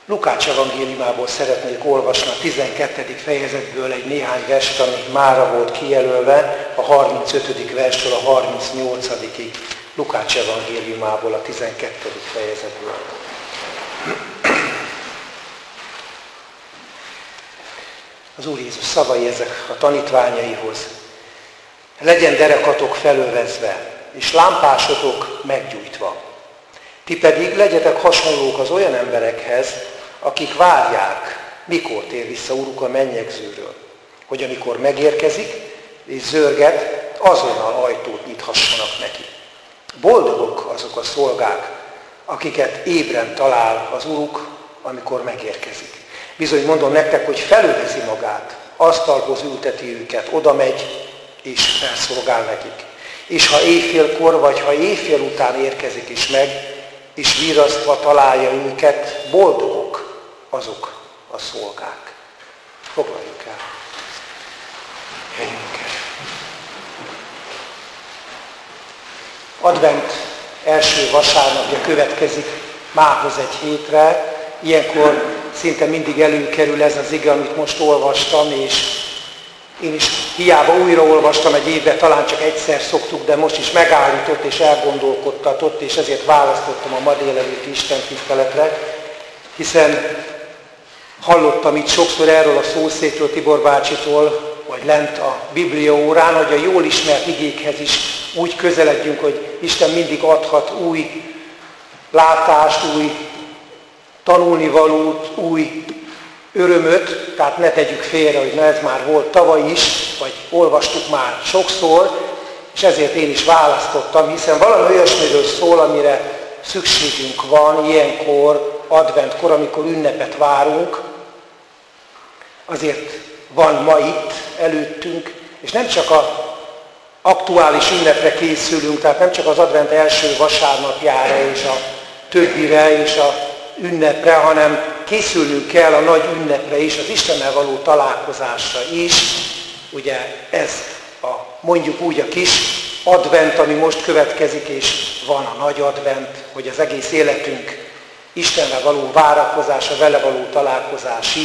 Lukács evangéliumából szeretnék olvasni a 12. fejezetből egy néhány verset, ami mára volt kijelölve, a 35. verstől a 38-ig. Lukács evangéliumából a 12. fejezetből. Az Úr Jézus szavai ezek a tanítványaihoz. Legyen derekatok felövezve, és lámpásotok meggyújtva. Ti pedig legyetek hasonlók az olyan emberekhez, akik várják, mikor tér vissza Uruk a mennyegzőről, hogy amikor megérkezik és zörget, azonnal ajtót nyithassanak neki. Boldogok azok a szolgák, akiket ébren talál az Uruk, amikor megérkezik. Bizony mondom nektek, hogy felövezi magát, asztalhoz ülteti őket, oda megy és felszolgál nekik. És ha éjfélkor vagy ha éjfél után érkezik is meg, és virasztva találja őket, boldogok azok a szolgák. Foglaljuk el helyünket. Advent első vasárnapja következik mához egy hétre. Ilyenkor szinte mindig előkerül ez az ige, amit most olvastam, és én is hiába újraolvastam egy évben, talán csak egyszer szoktuk, de most is megállított és elgondolkodtatott, és ezért választottam a ma délelőtti istentiszteletre, hiszen hallottam itt sokszor erről a szószékről Tibor bácsitól, vagy lent a Biblia órán, hogy a jól ismert igékhez is úgy közeledjünk, hogy Isten mindig adhat új látást, új tanulnivalót, új örömöt, tehát ne tegyük félre, hogy na ez már volt tavaly is, vagy olvastuk már sokszor, és ezért én is választottam, hiszen valami olyasmiről szól, amire szükségünk van ilyenkor, adventkor, amikor ünnepet várunk, azért van ma itt előttünk, és nem csak az aktuális ünnepre készülünk, tehát nem csak az advent első vasárnapjára és a többire és a ünnepre, hanem készülnünk kell a nagy ünnepre is, az Istennel való találkozásra is. Ugye ez mondjuk úgy a kis advent, ami most következik, és van a nagy advent, hogy az egész életünk Istennel való várakozása, vele való találkozásig,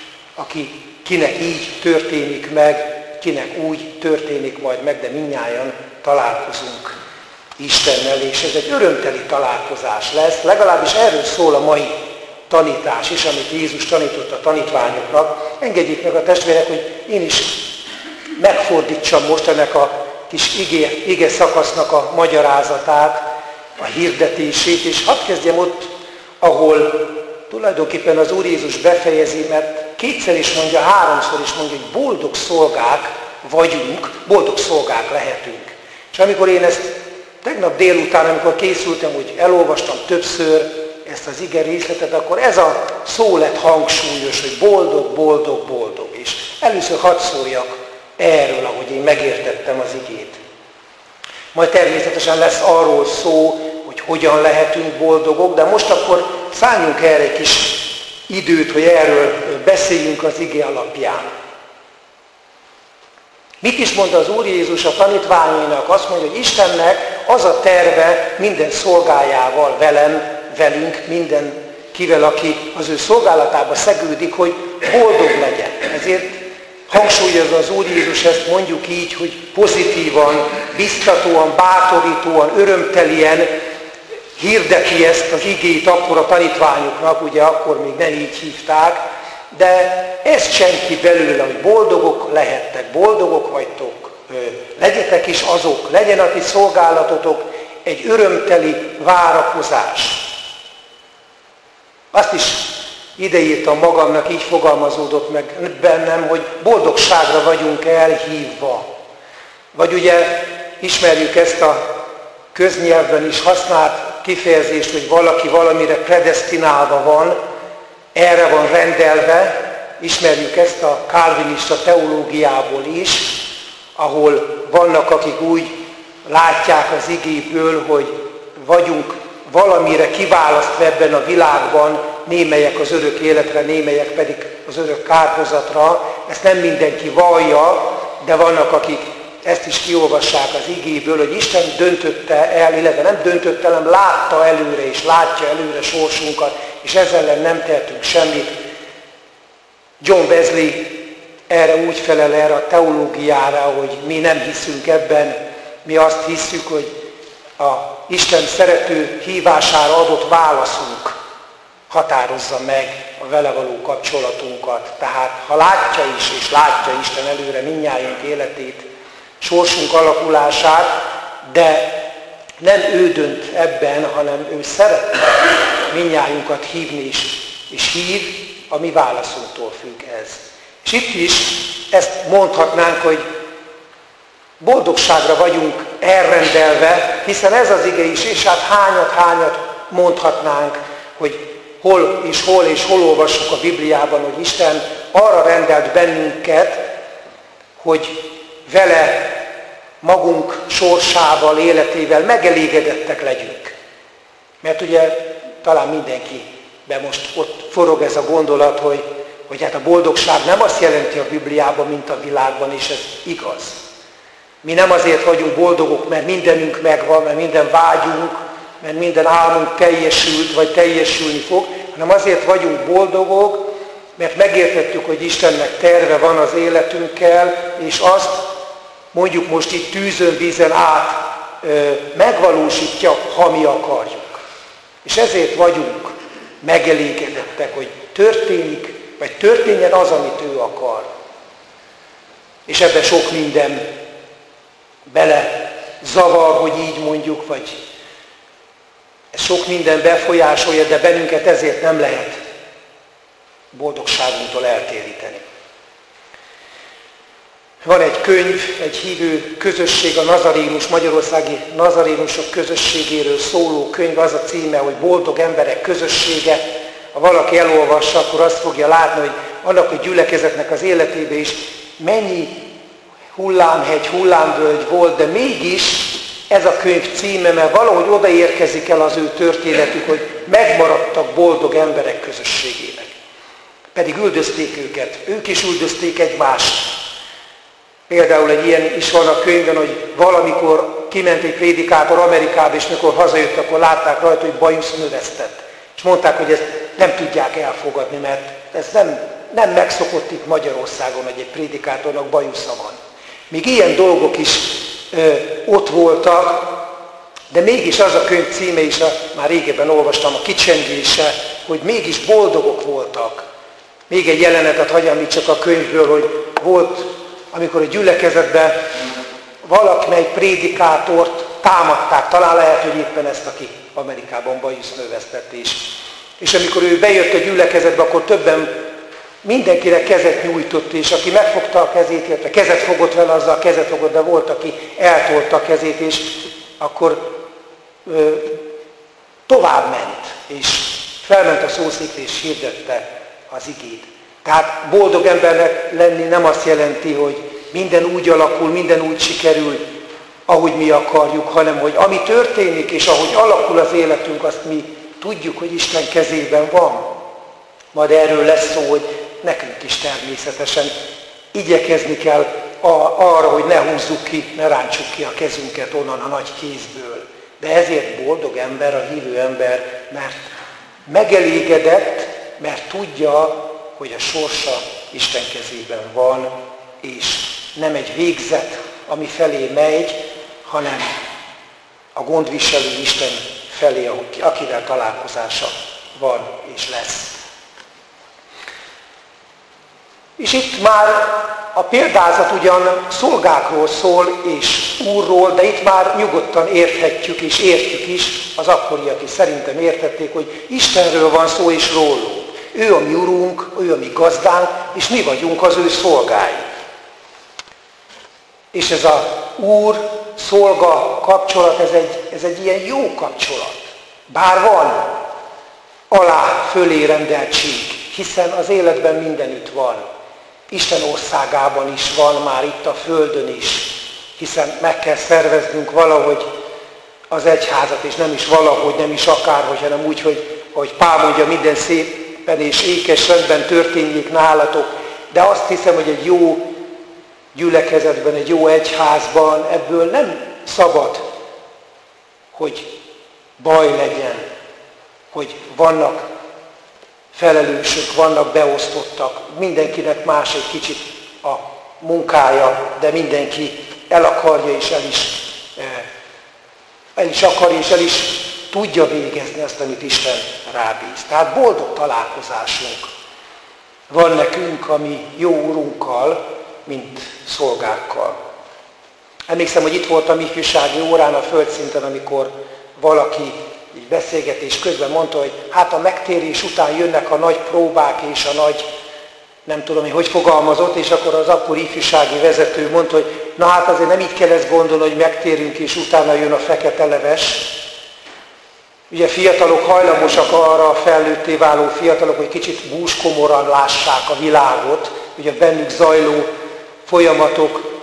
kinek így történik meg, kinek úgy történik majd meg, de mindnyájan találkozunk Istennel, és ez egy örömteli találkozás lesz, legalábbis erről szól a mai tanítás is, amit Jézus tanított a tanítványoknak. Engedjék meg a testvérek, hogy én is megfordítsam most ennek a kis ige szakasznak a magyarázatát, a hirdetését, és hadd kezdjem ott, ahol tulajdonképpen az Úr Jézus befejezi, mert kétszer is mondja, háromszor is mondja, hogy boldog szolgák vagyunk, boldog szolgák lehetünk. És amikor én ezt tegnap délután, amikor készültem, hogy elolvastam többször ezt az ige részletet, akkor ez a szó lett hangsúlyos, hogy boldog, boldog, boldog. És először hadd szóljak erről, ahogy én megértettem az igét. Majd természetesen lesz arról szó, hogy hogyan lehetünk boldogok, de most akkor szálljunk erre egy kis időt, hogy erről beszéljünk az ige alapján. Mit is mond az Úr Jézus a tanítványainak? Azt mondja, hogy Istennek az a terve minden szolgájával, velünk, mindenkivel, aki az ő szolgálatába szegődik, hogy boldog legyen. Ezért hangsúlyozza az Úr Jézus ezt, mondjuk így, hogy pozitívan, biztatóan, bátorítóan, örömtelien hirdeti ezt az igét akkor a tanítványoknak, ugye akkor még nem így hívták, de ezt senki belőle, hogy boldogok lehettek, boldogok vagytok, legyetek is azok, legyen a ti szolgálatotok egy örömteli várakozás. Azt is ideírtam magamnak, így fogalmazódott meg bennem, hogy boldogságra vagyunk elhívva. Vagy ugye ismerjük ezt a köznyelvben is használt kifejezést, hogy valaki valamire predesztinálva van, erre van rendelve, ismerjük ezt a kálvinista teológiából is, ahol vannak, akik úgy látják az igéből, hogy vagyunk valamire kiválasztva ebben a világban, némelyek az örök életre, némelyek pedig az örök kárhozatra. Ezt nem mindenki vallja, de vannak, akik ezt is kiolvassák az igéből, hogy Isten döntötte el, illetve nem döntötte, hanem látta előre, és látja előre sorsunkat, és ezzel ellen nem tehetünk semmit. John Wesley erre úgy felel, erre a teológiára, hogy mi nem hiszünk ebben, mi azt hiszük, hogy a Isten szerető hívására adott válaszunk határozza meg a vele való kapcsolatunkat. Tehát ha látja is, és látja Isten előre mindnyájunk életét, sorsunk alakulását, de nem ő dönt ebben, hanem ő szeretne mindnyájunkat hívni és hív, a mi válaszunktól függ ez. És itt is ezt mondhatnánk, hogy boldogságra vagyunk elrendelve, hiszen ez az ige is, és hát hányat mondhatnánk, hogy hol olvassuk a Bibliában, hogy Isten arra rendelt bennünket, hogy vele magunk sorsával, életével megelégedettek legyünk. Mert ugye talán mindenkiben most ott forog ez a gondolat, hogy hát a boldogság nem azt jelenti a Bibliában, mint a világban, és ez igaz. Mi nem azért vagyunk boldogok, mert mindenünk megvan, mert minden vágyunk, mert minden álmunk teljesült, vagy teljesülni fog, hanem azért vagyunk boldogok, mert megértettük, hogy Istennek terve van az életünkkel, és azt mondjuk most itt tűzön, vízen át megvalósítja, ha mi akarjuk. És ezért vagyunk megelégedettek, hogy történik, vagy történjen az, amit ő akar. És ebben sok minden bele zavar, hogy így mondjuk, vagy sok minden befolyásolja, de bennünket ezért nem lehet boldogságunktól eltéríteni. Van egy könyv, egy hívő közösség, a nazarénus, magyarországi nazarénusok közösségéről szóló könyv, az a címe, hogy Boldog emberek közössége. Ha valaki elolvassa, akkor azt fogja látni, hogy annak a gyülekezetnek az életében is mennyi hullámhegy, hullámvölgy volt, de mégis ez a könyv címe, mert valahogy odaérkezik el az ő történetük, hogy megmaradtak boldog emberek közösségének. Pedig üldözték őket, ők is üldözték egymást. Például egy ilyen is van a könyvben, hogy valamikor kiment egy prédikátor Amerikába, és mikor hazajött, akkor látták rajta, hogy bajusz növesztett. És mondták, hogy ezt nem tudják elfogadni, mert ez nem megszokott itt Magyarországon, hogy egy prédikátornak bajusza van. Még ilyen dolgok is ott voltak, de mégis az a könyv címe is, már régebben olvastam, a kicsengése, hogy mégis boldogok voltak. Még egy jelenetet hagyj említsek a könyvből, hogy volt, amikor a gyülekezetben valamelyik prédikátort támadták, talán lehet, hogy éppen ezt, aki Amerikában bajusz növesztett is. És amikor ő bejött a gyülekezetbe, akkor többen mindenkire kezet nyújtott, és aki megfogta a kezét, illetve kezet fogott vele, azzal kezet fogott, de volt, aki eltolta a kezét, és akkor tovább ment, és felment a szószékre, és hirdette az igét. Tehát boldog embernek lenni nem azt jelenti, hogy minden úgy alakul, minden úgy sikerül, ahogy mi akarjuk, hanem hogy ami történik, és ahogy alakul az életünk, azt mi tudjuk, hogy Isten kezében van. Majd erről lesz szó, hogy nekünk is természetesen igyekezni kell arra, hogy ne húzzuk ki, ne rántsuk ki a kezünket onnan a nagy kézből. De ezért boldog ember, a hívő ember, mert megelégedett, mert tudja, hogy a sorsa Isten kezében van, és nem egy végzet, ami felé megy, hanem a gondviselő Isten felé, akivel találkozása van és lesz. És itt már a példázat ugyan szolgákról szól és Úrról, de itt már nyugodtan érthetjük és értjük is, az akkoriak is szerintem értették, hogy Istenről van szó és rólunk. Ő a mi Urunk, ő a mi gazdánk, és mi vagyunk az ő szolgái. És ez a Úr-szolga kapcsolat, ez egy ilyen jó kapcsolat. Bár van alá-fölé rendeltség, hiszen az életben mindenütt van. Isten országában is van, már itt a Földön is, hiszen meg kell szerveznünk valahogy az egyházat, és nem is valahogy, nem is akárhogy, hanem úgy, hogy Pál mondja, minden szépen és ékes rendben történjék nálatok. De azt hiszem, hogy egy jó gyülekezetben, egy jó egyházban, ebből nem szabad, hogy baj legyen, hogy vannak felelősök, vannak beosztottak, mindenkinek más egy kicsit a munkája, de mindenki el akarja és el is akarja és el is tudja végezni azt, amit Isten rábíz. Tehát boldog találkozásunk van nekünk a mi jó Urunkkal, mint szolgákkal. Emlékszem, hogy itt voltam ifjúsági órán a földszinten, amikor valaki így beszélgetés közben mondta, hogy hát a megtérés után jönnek a nagy próbák és a nagy, nem tudom, hogy fogalmazott, és akkor az akkori ifjúsági vezető mondta, hogy na hát azért nem így kell ezt gondolni, hogy megtérünk, és utána jön a fekete leves. Ugye fiatalok hajlamosak arra, a felnőtté váló fiatalok, hogy kicsit búskomoran lássák a világot, ugye bennük zajló folyamatok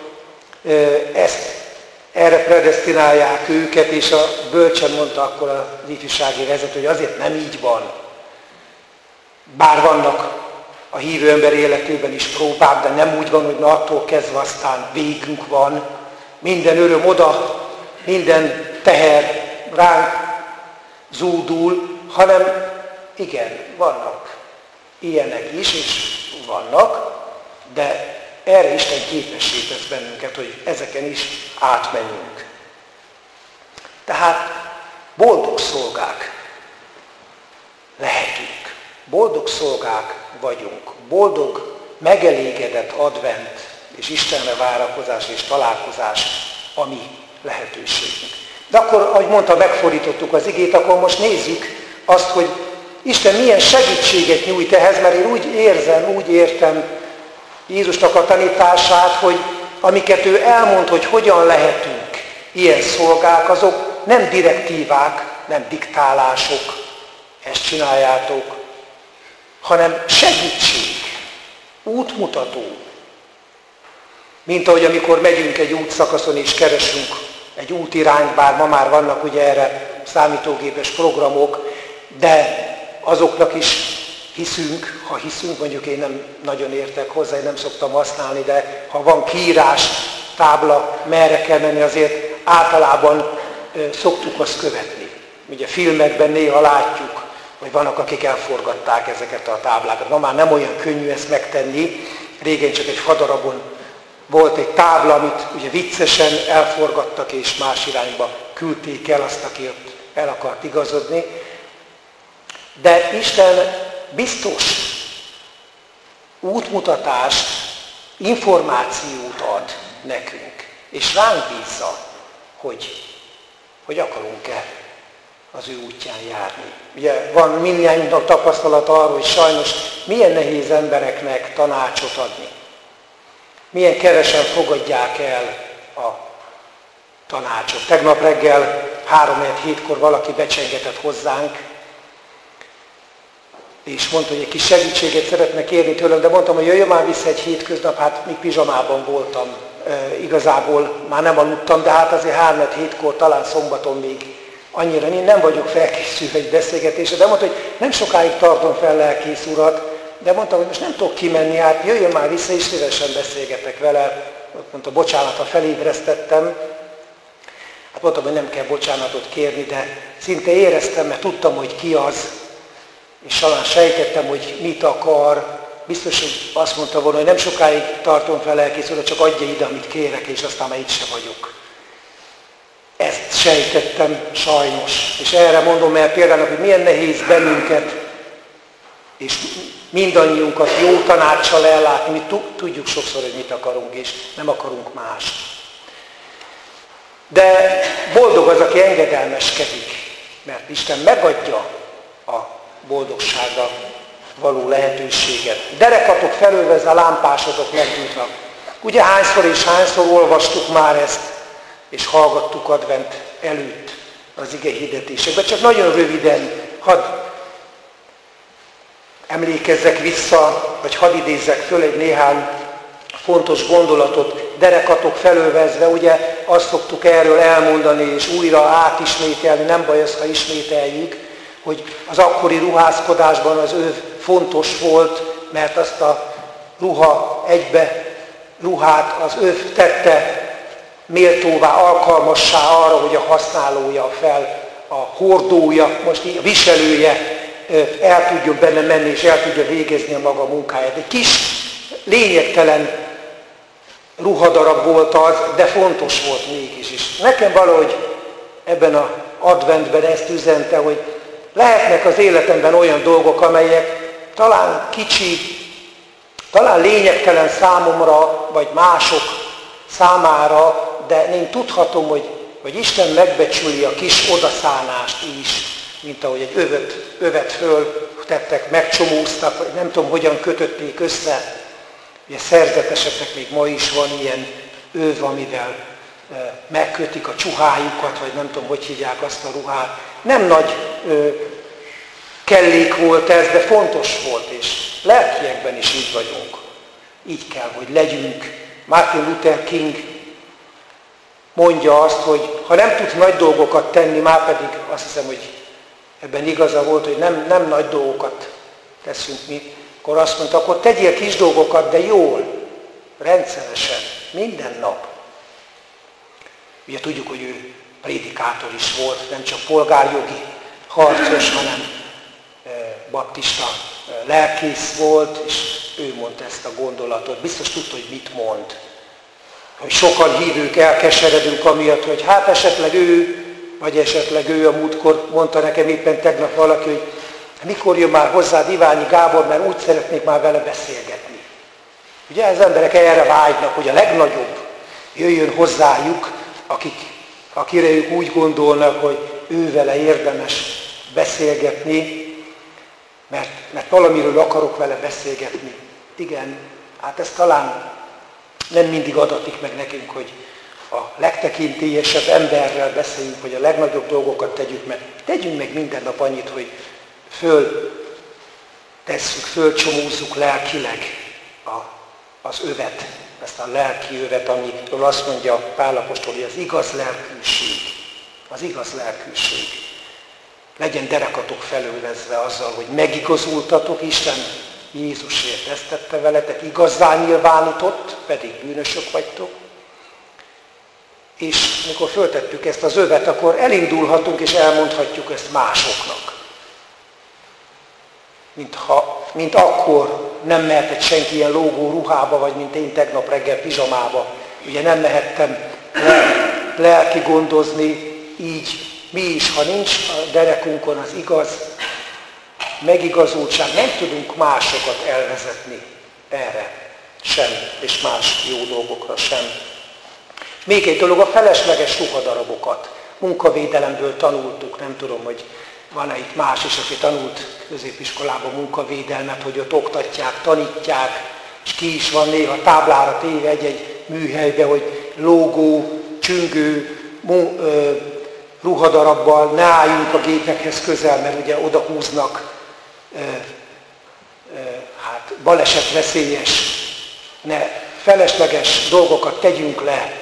erre predesztinálják őket, és a bölcsen mondta akkor az ifjúsági vezető, hogy azért nem így van. Bár vannak a hívő ember életében is próbák, de nem úgy van, hogy na attól kezdve aztán végünk van, minden öröm oda, minden teher ránk zúdul, hanem igen, vannak ilyenek is, és vannak, de erre Isten képessé tesz bennünket, hogy ezeken is átmenjünk. Tehát boldog szolgák lehetünk. Boldog szolgák vagyunk. Boldog, megelégedett advent és Istenre várakozás és találkozás a mi lehetőségünk. De akkor, ahogy mondta, megfordítottuk az igét, akkor most nézzük azt, hogy Isten milyen segítséget nyújt ehhez, mert én úgy érzem, úgy értem Jézusnak a tanítását, hogy amiket ő elmond, hogy hogyan lehetünk ilyen szolgák, azok nem direktívák, nem diktálások, ezt csináljátok, hanem segítség, útmutató. Mint ahogy amikor megyünk egy útszakaszon és keresünk egy útirányt, bár ma már vannak ugye erre számítógépes programok, de azoknak is hiszünk, ha hiszünk, mondjuk én nem nagyon értek hozzá, én nem szoktam használni, de ha van kiírás, tábla, merre kell menni, azért általában szoktuk azt követni. Ugye filmekben néha látjuk, hogy vannak, akik elforgatták ezeket a táblákat. Ma már nem olyan könnyű ezt megtenni, régen csak egy fadarabon volt egy tábla, amit ugye viccesen elforgattak, és más irányba küldték el azt, aki ott el akart igazodni. De Isten biztos útmutatást, információt ad nekünk, és ránk bízza, hogy akarunk-e az ő útján járni. Ugye van mindnyájunknak tapasztalat arról, hogy sajnos milyen nehéz embereknek tanácsot adni. Milyen kevesen fogadják el a tanácsot. Tegnap reggel 3-7-kor valaki becsengetett hozzánk, és mondta, hogy egy kis segítséget szeretne kérni tőlem, de mondtam, hogy jöjjön már vissza egy hétköznap, hát még pizsamában voltam. Igazából már nem aludtam, de hát azért 3-7-kor, talán szombaton még annyira én nem vagyok felkészülve egy beszélgetésre, de mondta, hogy nem sokáig tartom fel lelkész urat, de mondtam, hogy most nem tudok kimenni, hát jöjjön már vissza, és szívesen beszélgetek vele. Mondta, bocsánat, ha felébresztettem. Hát mondtam, hogy nem kell bocsánatot kérni, de szinte éreztem, mert tudtam, hogy ki az, és talán sejtettem, hogy mit akar. Biztos, hogy azt mondta volna, hogy nem sokáig tartom fel lelkész urat, csak adja ide, amit kérek, és aztán már itt se vagyok. Ezt sejtettem sajnos. És erre mondom el például, hogy milyen nehéz bennünket, és mindannyiunkat jó tanácssal ellátni. Mi tudjuk sokszor, hogy mit akarunk, és nem akarunk mást. De boldog az, aki engedelmeskedik, mert Isten megadja a boldogságra való lehetőséget. Derekatok felölvezve, lámpásotok meggyújtva. Ugye hányszor és hányszor olvastuk már ezt, és hallgattuk advent előtt az ige hirdetésekben. Csak nagyon röviden hadd emlékezzek vissza, vagy hadd idézzek föl egy néhány fontos gondolatot. Derekatok felölvezve, ugye azt szoktuk erről elmondani, és újra átismételni, nem baj az, ha ismételjük, hogy az akkori ruházkodásban az öv fontos volt, mert azt a ruha egybe ruhát az öv tette méltóvá, alkalmassá arra, hogy a használója a hordója, most így a viselője el tudjon benne menni, és el tudja végezni a maga munkáját. Egy kis, lényegtelen ruhadarab volt az, de fontos volt mégis is. Nekem valahogy ebben az adventben ezt üzente, hogy lehetnek az életemben olyan dolgok, amelyek talán kicsi, talán lényegtelen számomra, vagy mások számára, de én tudhatom, hogy Isten megbecsüli a kis odaszánást is, mint ahogy egy övet föltettek, megcsomóztak, vagy nem tudom, hogyan kötötték össze. Ugye szerzeteseknek még ma is van ilyen öv, amivel megkötik a csuhájukat, vagy nem tudom, hogy hívják azt a ruhát. Nem nagy kellék volt ez, de fontos volt, és lelkiekben is így vagyunk. Így kell, hogy legyünk. Martin Luther King mondja azt, hogy ha nem tudsz nagy dolgokat tenni, már pedig azt hiszem, hogy ebben igaza volt, hogy nem nagy dolgokat teszünk mi, akkor azt mondta, akkor tegyél kis dolgokat, de jól, rendszeresen, minden nap. Ugye tudjuk, hogy ő prédikátor is volt, nem csak polgárjogi harcos, hanem baptista lelkész volt, és ő mondta ezt a gondolatot. Biztos tudta, hogy mit mond. Hogy sokan hívők elkeseredünk amiatt, hogy hát esetleg ő a múltkor mondta nekem éppen tegnap valaki, hogy mikor jön már hozzád Iványi Gábor, mert úgy szeretnék már vele beszélgetni. Ugye az emberek erre vágynak, hogy a legnagyobb jöjjön hozzájuk, akire ők úgy gondolnak, hogy ő vele érdemes beszélgetni, mert valamiről akarok vele beszélgetni. Igen, hát ez talán nem mindig adatik meg nekünk, hogy a legtekintélyesebb emberrel beszéljünk, hogy a legnagyobb dolgokat tegyük meg. Tegyünk meg minden nap annyit, hogy fölcsomózzuk lelkileg az övet, ezt a lelki övet, amiről azt mondja Pál apostol, hogy az igaz lelkűség. Az igaz lelkűség. Legyen derekatok felőlezve azzal, hogy megigazultatok, Isten Jézusért ezt tette veletek, igazzá nyilvánított, pedig bűnösök vagytok. És mikor föltettük ezt az övet, akkor elindulhatunk és elmondhatjuk ezt másoknak. Mint akkor nem mehetett senki ilyen lógó ruhába, vagy mint én tegnap reggel pizsamába. Ugye nem mehettem lelki gondozni, így mi is, ha nincs a derekunkon az igaz megigazultság, nem tudunk másokat elvezetni erre sem, és más jó dolgokra sem. Még egy dolog, a felesleges ruhadarabokat. Munkavédelemből tanultuk, nem tudom, hogy van-e itt más is, aki tanult középiskolában munkavédelmet, hogy ott oktatják, tanítják, és ki is van néha táblára téve egy műhelybe, hogy lógó, csüngő, ruhadarabbal ne álljunk a gépekhez közel, mert ugye oda húznak, balesetveszélyes, ne felesleges dolgokat tegyünk le.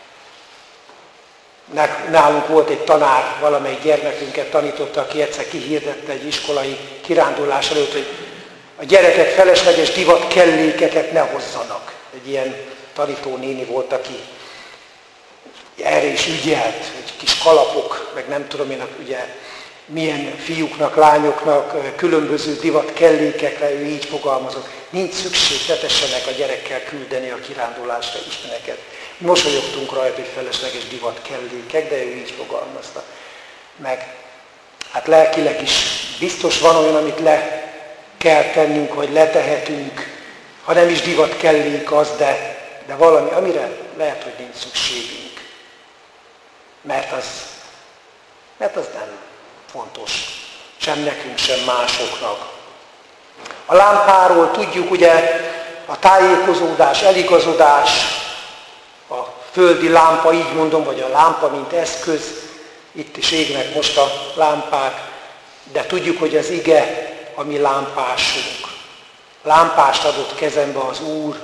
Nálunk volt egy tanár, valamelyik gyermekünket tanította, aki egyszer kihirdette egy iskolai kirándulás előtt, hogy a gyerekek felesleges divatkellékeket ne hozzanak. Egy ilyen tanítónéni volt, aki erre is ügyelt, hogy kis kalapok, meg nem tudom én, ugye milyen fiúknak, lányoknak különböző divatkellékekre, ő így fogalmazott. Nincs szükség, ne tessenek a gyerekkel küldeni a kirándulásra Isteneket. Mosolyogtunk rajta, hogy felesleges divatkellékek, de ő így fogalmazta. Meg hát lelkileg is biztos van olyan, amit le kell tennünk, vagy letehetünk, ha nem is divatkellék az, de valami, amire lehet, hogy nincs szükségünk. Mert az nem fontos, sem nekünk, sem másoknak. A lámpáról tudjuk, ugye, a tájékozódás, eligazodás, a földi lámpa, így mondom, vagy a lámpa, mint eszköz, itt is égnek most a lámpák, de tudjuk, hogy az ige a mi lámpásunk. Lámpást adott kezembe az Úr.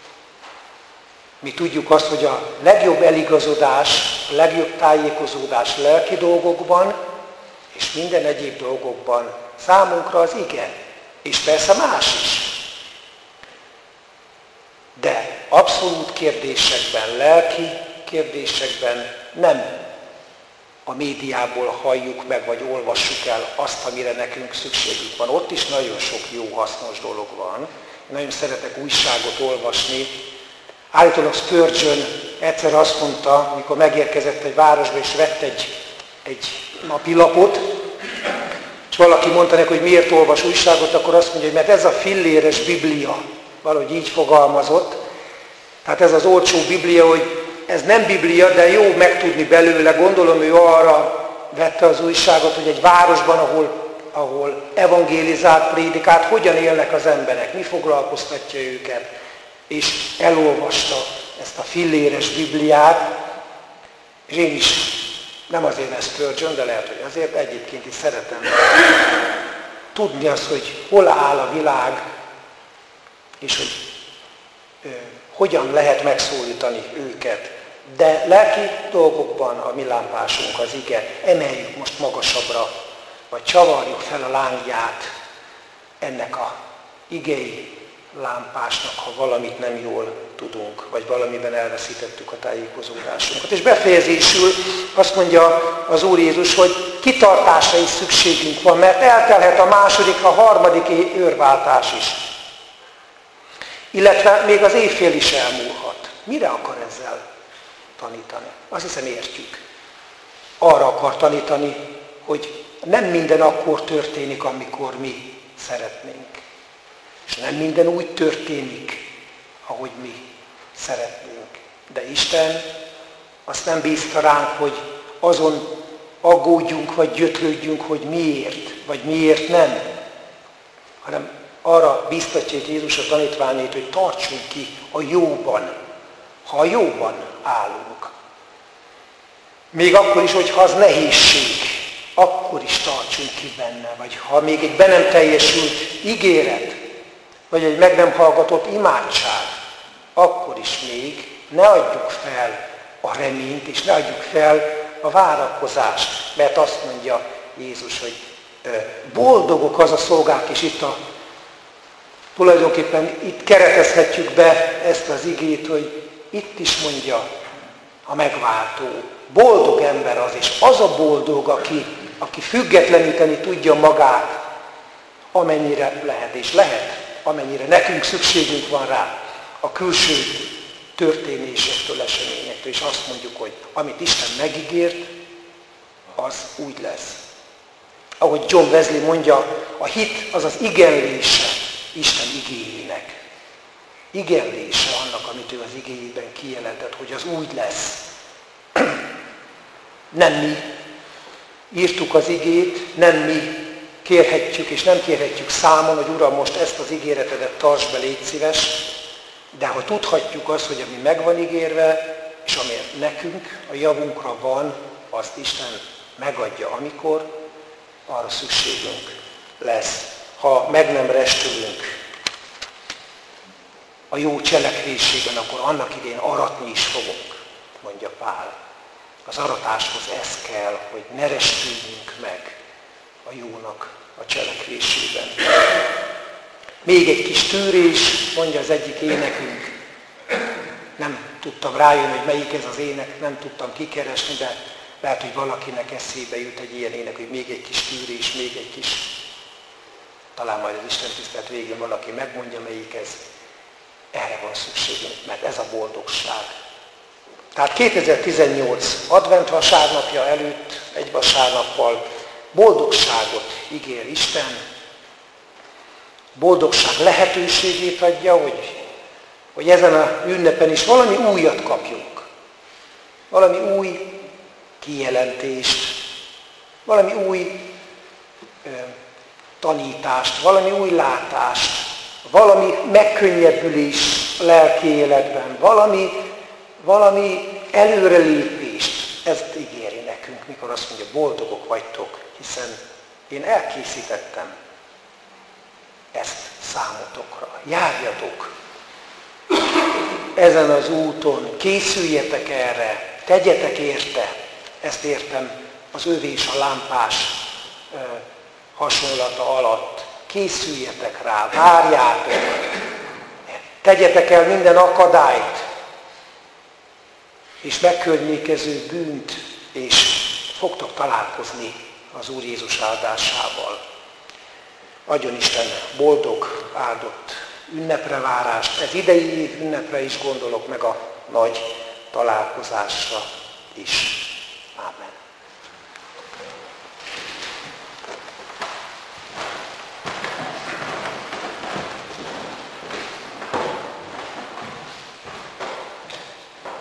Mi tudjuk azt, hogy a legjobb eligazodás, a legjobb tájékozódás lelki dolgokban, és minden egyéb dolgokban számunkra az ige, és persze más is. De abszolút kérdésekben, lelki kérdésekben nem a médiából halljuk meg, vagy olvassuk el azt, amire nekünk szükségünk van. Ott is nagyon sok jó, hasznos dolog van. Én nagyon szeretek újságot olvasni. Állítólag Spurgeon egyszer azt mondta, amikor megérkezett egy városba, és vett egy napilapot, és valaki mondta neki, hogy miért olvas újságot, akkor azt mondja, hogy mert ez a filléres Biblia. Valahogy így fogalmazott. Tehát ez az olcsó Biblia, hogy ez nem Biblia, de jó megtudni belőle. Gondolom, ő arra vette az újságot, hogy egy városban, ahol evangélizált, prédikált, hogyan élnek az emberek, mi foglalkoztatja őket. És elolvasta ezt a filléres Bibliát, és én is, nem azért ez Spurgeon, de lehet, hogy azért egyébként is szeretem tudni azt, hogy hol áll a világ, és hogy hogyan lehet megszólítani őket. De lelki dolgokban a mi lámpásunk az ige, emeljük most magasabbra, vagy csavarjuk fel a lángját ennek a igei lámpásnak, ha valamit nem jól tudunk, vagy valamiben elveszítettük a tájékozódásunkat. És befejezésül azt mondja az Úr Jézus, hogy kitartásra is szükségünk van, mert eltelhet a második, a harmadik őrváltás is. Illetve még az éjfél is elmúlhat. Mire akar ezzel tanítani? Azt hiszem értjük. Arra akar tanítani, hogy nem minden akkor történik, amikor mi szeretnénk. És nem minden úgy történik, ahogy mi szeretnénk. De Isten azt nem bízta ránk, hogy azon aggódjunk, vagy gyötrődjünk, hogy miért, vagy miért nem, hanem arra bíztatja Jézus a tanítványait, hogy tartsunk ki a jóban, ha a jóban állunk. Még akkor is, hogyha az nehézség, akkor is tartsunk ki benne. Vagy ha még egy be nem teljesült ígéret, vagy egy meg nem hallgatott imádság, akkor is még ne adjuk fel a reményt, és ne adjuk fel a várakozást. Mert azt mondja Jézus, hogy boldogok az a szolgák, és tulajdonképpen itt keretezhetjük be ezt az igét, hogy itt is mondja a megváltó. Boldog ember az, és az a boldog, aki függetleníteni tudja magát, amennyire lehet, és lehet, amennyire nekünk szükségünk van rá a külső történésektől, eseményektől, és azt mondjuk, hogy amit Isten megígért, az úgy lesz. Ahogy John Wesley mondja, a hit az az igenlése Isten igéjének. Igenlése annak, amit ő az igéjében kijelentett, hogy az úgy lesz. Nem mi írtuk az igét, nem mi kérhetjük, és nem kérhetjük számon, hogy Uram, most ezt az ígéretedet tartsd be, légy szíves, de ha tudhatjuk azt, hogy ami meg van ígérve, és ami nekünk a javunkra van, azt Isten megadja, amikor arra szükségünk lesz. Ha meg nem restülünk a jó cselekvésében, akkor annak idején aratni is fogunk, mondja Pál. Az aratáshoz ez kell, hogy ne restüljünk meg a jónak a cselekvésében. Még egy kis tűrés, mondja az egyik énekünk. Nem tudtam rájönni, hogy melyik ez az ének, nem tudtam kikeresni, de lehet, hogy valakinek eszébe jut egy ilyen ének, hogy még egy kis tűrés, még egy kis... Talán majd az Isten tisztelet végén valaki megmondja, melyik ez. Erre van szükségünk, mert ez a boldogság. Tehát 2018 advent vasárnapja előtt, egy vasárnappal boldogságot ígér Isten. Boldogság lehetőségét adja, hogy ezen a ünnepen is valami újat kapjunk. Valami új kijelentést, valami új tanítást, valami új látást, valami megkönnyebbülés a lelki életben, valami előrelépést. Ezt ígéri nekünk, mikor azt mondja, boldogok vagytok, hiszen én elkészítettem ezt számotokra. Járjatok ezen az úton, készüljetek erre, tegyetek érte. Ezt értem az övés, a lámpás hasonlata alatt. Készüljetek rá, várjátok, Tegyetek el minden akadályt, és megkörnyékező bűnt, és fogtok találkozni az Úr Jézus áldásával. Adjon Isten boldog, áldott ünnepre várást. Ez idei év ünnepre is gondolok, meg a nagy találkozásra is. Ámen.